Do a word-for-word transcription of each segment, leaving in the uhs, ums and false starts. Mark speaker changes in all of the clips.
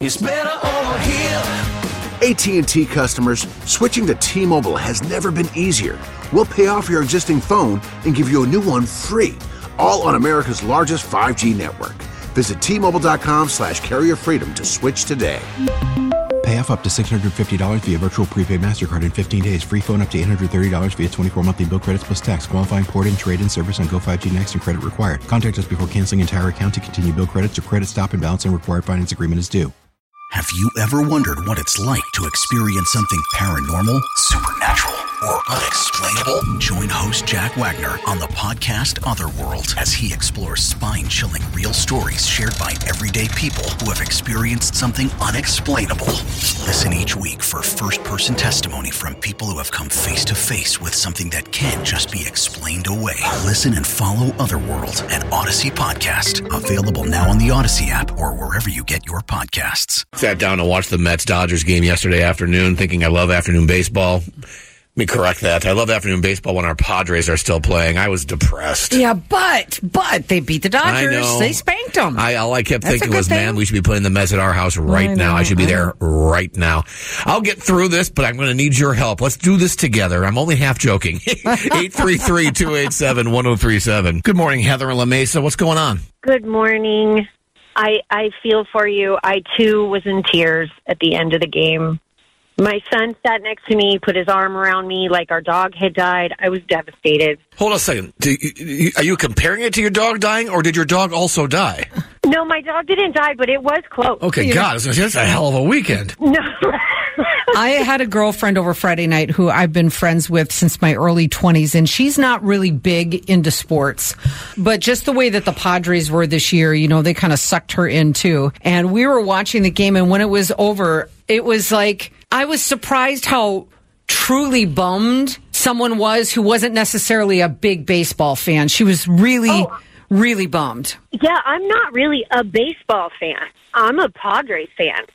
Speaker 1: It's better over here.
Speaker 2: A T and T customers, switching to T-Mobile has never been easier. We'll pay off your existing phone and give you a new one free, all on America's largest five G network. Visit T-Mobile.com slash carrier freedom to switch today.
Speaker 3: Pay off up to six hundred fifty dollars via virtual prepaid MasterCard in fifteen days. Free phone up to eight hundred thirty dollars via twenty-four monthly bill credits plus tax. Qualifying port and trade-in service on Go five G Next and credit required. Contact us before canceling entire account to continue bill credits or credit stop and balance and required finance agreement is due.
Speaker 4: Have you ever wondered what it's like to experience something paranormal, supernatural, or unexplainable? Join host Jack Wagner on the podcast Otherworld as he explores spine-chilling real stories shared by everyday people who have experienced something unexplainable. Listen each week for first-person testimony from people who have come face-to-face with something that can't just be explained away. Listen and follow Otherworld, an Odyssey podcast. Available now on the Odyssey app or wherever you get your podcasts.
Speaker 5: Sat down to watch the Mets-Dodgers game yesterday afternoon, thinking I love afternoon baseball. Let me correct that. I love afternoon baseball when our Padres are still playing. I was depressed.
Speaker 6: Yeah, but but they beat the Dodgers.
Speaker 5: I know.
Speaker 6: They spanked them.
Speaker 5: I, all I kept
Speaker 6: That's
Speaker 5: thinking was,
Speaker 6: thing.
Speaker 5: man, we should be playing the Mets at our house right
Speaker 6: I
Speaker 5: now.
Speaker 6: know,
Speaker 5: I should be
Speaker 6: I
Speaker 5: there right now. I'll get through this, but I'm going to need your help. Let's do this together. I'm only half joking. eight three three, two eight seven, one oh three seven. Good morning, Heather and La Mesa. What's going on?
Speaker 7: Good morning. I I feel for you. I, too, was in tears at the end of the game. My son sat next to me, put his arm around me like our dog had died. I was devastated.
Speaker 5: Hold on a second. Do you, are you comparing it to your dog dying, or did your dog also die?
Speaker 7: No, my dog didn't die, but it was close.
Speaker 5: Okay,
Speaker 6: Yeah.
Speaker 5: God, I was gonna say, that's a hell of a weekend.
Speaker 7: No.
Speaker 6: I had a girlfriend over Friday night who I've been friends with since my early twenties, and she's not really big into sports. But just the way that the Padres were this year, you know, they kind of sucked her in, too. And we were watching the game, and when it was over, it was like, I was surprised how truly bummed someone was who wasn't necessarily a big baseball fan. She was really,
Speaker 7: Oh.
Speaker 6: really bummed.
Speaker 7: Yeah, I'm not really a baseball fan. I'm a Padres fan.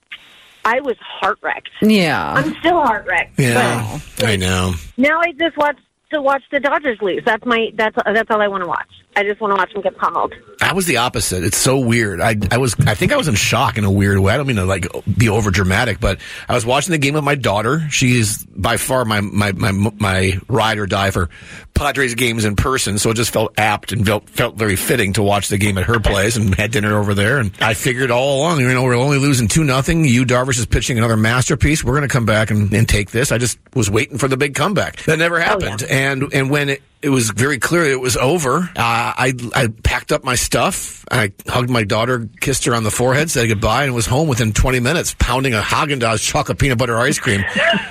Speaker 7: I was heart-wrecked.
Speaker 6: Yeah.
Speaker 7: I'm still heart-wrecked.
Speaker 5: Yeah, I know.
Speaker 7: Now I just watch to watch the Dodgers lose. That's my that's that's all I want to watch. I just want to watch them get pummeled.
Speaker 5: I was the opposite. It's so weird. I I was I think I was in shock in a weird way. I don't mean to like be over dramatic, but I was watching the game with my daughter. She's by far my my my, my ride or die for Padres games in person, so it just felt apt and felt felt very fitting to watch the game at her place and had dinner over there. And I figured all along, you know, we're only losing two nothing. Yu Darvish is pitching another masterpiece. We're going to come back and, and take this. I just was waiting for the big comeback. That never happened.
Speaker 7: Oh, yeah.
Speaker 5: And and when it It was very clear it was over. Uh, I I packed up my stuff. I hugged my daughter, kissed her on the forehead, said goodbye, and was home within twenty minutes, pounding a Haagen-Dazs chocolate peanut butter ice cream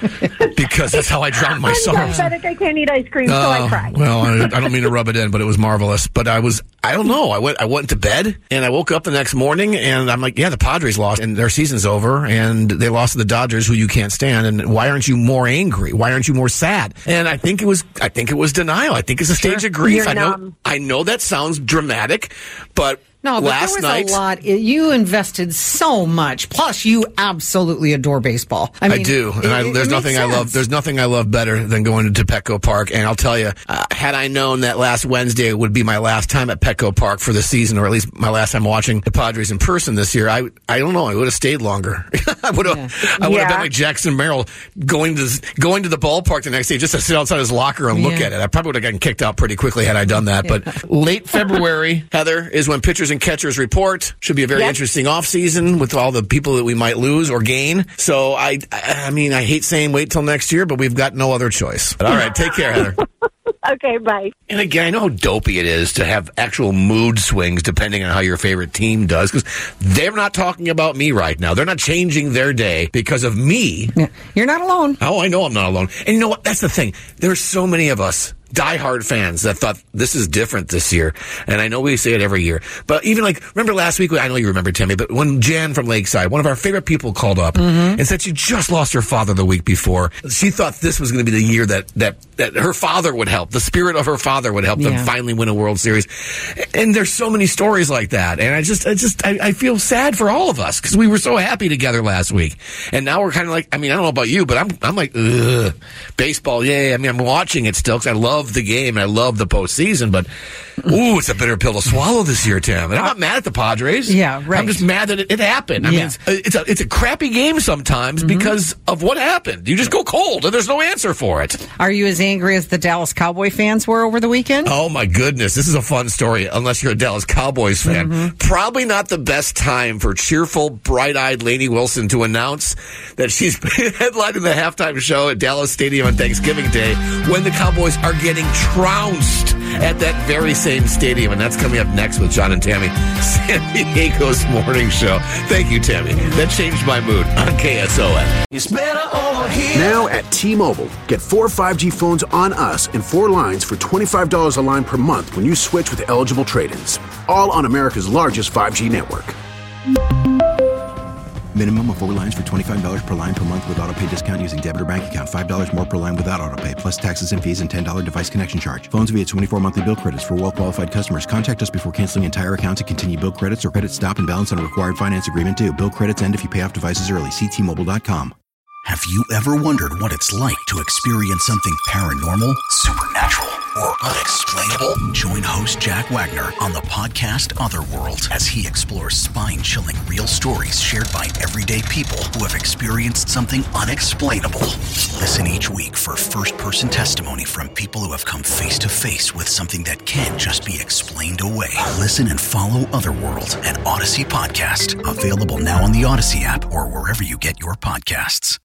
Speaker 5: because that's how I drowned my
Speaker 7: I'm
Speaker 5: sorrows.
Speaker 7: diabetic. I can't eat ice cream, so I
Speaker 5: Oh,
Speaker 7: cried.
Speaker 5: well, I, I don't mean to rub it in, but it was marvelous. But I was, I don't know. I went, I went to bed and I woke up the next morning and I'm like, yeah, the Padres lost and their season's over and they lost to the Dodgers, who you can't stand. And why aren't you more angry? Why aren't you more sad? And I think it was, I think it was denial. I think it's a stage of grief.
Speaker 7: You're
Speaker 5: I know,
Speaker 7: numb.
Speaker 5: I know that sounds dramatic, but.
Speaker 6: No, but
Speaker 5: Last
Speaker 6: there was
Speaker 5: night,
Speaker 6: a lot. You invested so much. Plus, you absolutely adore baseball. I,
Speaker 5: I
Speaker 6: mean,
Speaker 5: do, and
Speaker 6: it,
Speaker 5: I,
Speaker 6: it
Speaker 5: there's
Speaker 6: makes
Speaker 5: nothing I love.
Speaker 6: sense.
Speaker 5: There's nothing I love better than going to Petco Park. And I'll tell you, uh, had I known that last Wednesday would be my last time at Petco Park for the season, or at least my last time watching the Padres in person this year, I I don't know. I would have stayed longer. I would have.
Speaker 6: Yeah.
Speaker 5: I would have
Speaker 7: Yeah.
Speaker 5: been like Jackson Merrill, going to going to the ballpark the next day just to sit outside his locker and look
Speaker 6: Yeah.
Speaker 5: at it. I probably would have gotten kicked out pretty quickly had I done that.
Speaker 6: Yeah.
Speaker 5: But late February, Heather, is when pitchers and catchers report. Should be a very
Speaker 7: Yep.
Speaker 5: interesting offseason with all the people that we might lose or gain. So I, I mean, I hate saying wait till next year, but we've got no other choice. But all right, take care, Heather.
Speaker 7: Okay, bye.
Speaker 5: And again, I know how dopey it is to have actual mood swings depending on how your favorite team does, because they're not talking about me right now. They're not changing their day because of me.
Speaker 6: Yeah. You're not alone.
Speaker 5: Oh, I know I'm not alone. And you know what? That's the thing. There's so many of us diehard fans that thought this is different this year. And I know we say it every year. But even like, remember last week, I know you remember, Timmy, but when Jan from Lakeside, one of our favorite people, called up
Speaker 6: Mm-hmm.
Speaker 5: and said she just lost her father the week before. She thought this was going to be the year that, that, that her father would help. The spirit of her father would help
Speaker 6: Yeah.
Speaker 5: them finally win a World Series. And there's so many stories like that. And I just, I just, I, I feel sad for all of us because we were so happy together last week. And now we're kind of like, I mean, I don't know about you, but I'm, I'm like, ugh, baseball. Yay. I mean, I'm watching it still because I love love the game and I love the postseason, but ooh, it's a bitter pill to swallow this year, Tim. And I'm not mad at the Padres.
Speaker 6: Yeah, right.
Speaker 5: I'm just mad that it, it happened. I
Speaker 6: Yeah.
Speaker 5: mean, it's, it's a it's a crappy game sometimes
Speaker 6: Mm-hmm.
Speaker 5: because of what happened. You just go cold and there's no answer for it.
Speaker 6: Are you as angry as the Dallas Cowboy fans were over the weekend?
Speaker 5: Oh my goodness, this is a fun story. Unless you're a Dallas Cowboys fan,
Speaker 6: Mm-hmm.
Speaker 5: probably not the best time for cheerful, bright-eyed Lainey Wilson to announce that she's headlining the halftime show at Dallas Stadium on Thanksgiving Day when the Cowboys are getting trounced at that very same stadium. And that's coming up next with John and Tammy, San Diego's morning show. Thank you, Tammy. That changed my mood on K S O N.
Speaker 1: It's better over here.
Speaker 2: Now at T-Mobile, get four five G phones on us and four lines for twenty-five dollars a line per month when you switch with eligible trade-ins. All on America's largest five G network.
Speaker 3: Minimum of four lines for twenty-five dollars per line per month with autopay discount using debit or bank account. five dollars more per line without autopay, plus taxes and fees and ten dollars device connection charge. Phones via twenty-four monthly bill credits for well-qualified customers. Contact us before canceling entire account to continue bill credits or credit stop and balance on a required finance agreement due. Bill credits end if you pay off devices early. See T Mobile dot com.
Speaker 4: Have you ever wondered what it's like to experience something paranormal, supernatural, or unexplainable? Join host Jack Wagner on the podcast Otherworld as he explores spine-chilling real stories shared by everyday people who have experienced something unexplainable. Listen each week for first-person testimony from people who have come face-to-face with something that can't just be explained away. Listen and follow Otherworld, an Odyssey podcast, available now on the Odyssey app or wherever you get your podcasts.